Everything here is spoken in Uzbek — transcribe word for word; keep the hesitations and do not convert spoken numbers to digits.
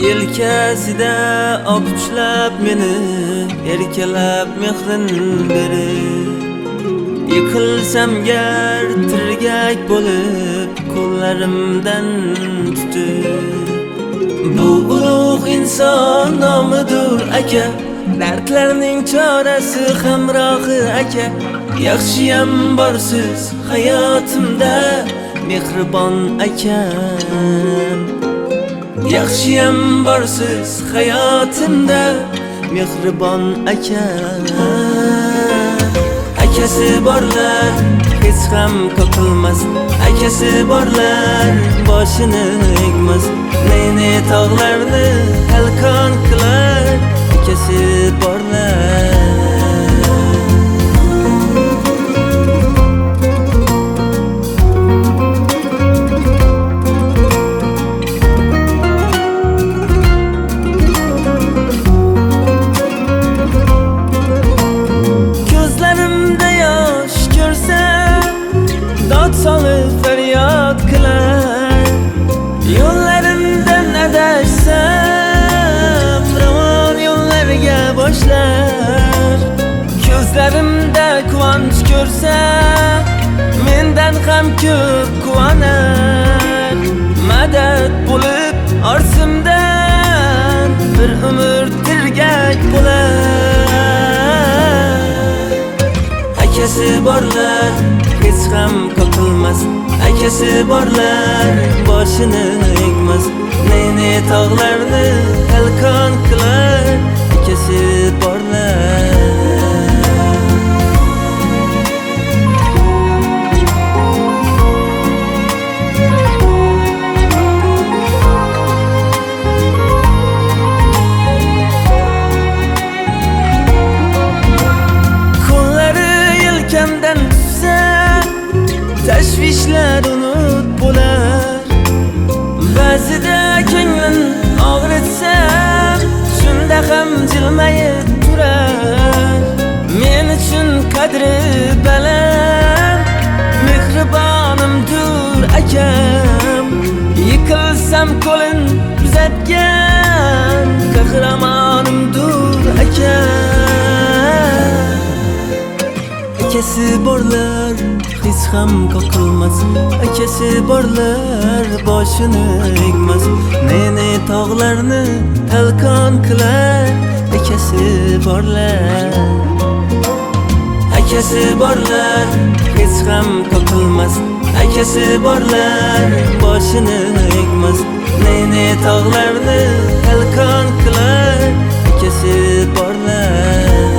Yelkasida opuchlab meni, erkalab mehrin berib, yiqilsam gar tirgak bo'lib, qo'llarimdan tutib. Bu ulug' inson nomidir aka, dardlarning chorasi hamrohi aka. Yaxshiyam borsiz hayotimda, mehribon akam. Yaxshiyam borsiz hayotimda, mehribon akam. Akasi borlar hech ham qoqilmas, akasi borlar boshini egmas. Ne-ne tog'larni halqon qilar, akasi borlar. Solib feryod qilar, yo'llarimdan adashsam, ravon yo'llarga boshlar. Ko'zlarimda quvonch ko'rsa, mendan ham ko'p quvonar. Madad bo'lib orsimdan, bir umr tirgak bo'lar. Akasi borlar hech ham qoqilmas, akasi borlar boshini egmas. Ne-ne tog'larni halqon qilar, akasi borlar. Qo'llari yelkamdan tutsa, tashvishlar unut bo'lar. Ba'zida ko'nglim og'ritsam, shunda ham jilmayib turar. Men uchun qadri baland, mehribonimdir akam. Yiqilsam qo'lin uzatgan, qahramonimdir akam. Akasi borlar hech ham qoqilmas, akasi borlar boshini egmas. Ne-ne tog'larni talqon qilar, akasi borlar. Akasi borlar hech ham qoqilmas, akasi borlar boshini egmas. Ne-ne tog'larni talqon qilar, akasi borlar.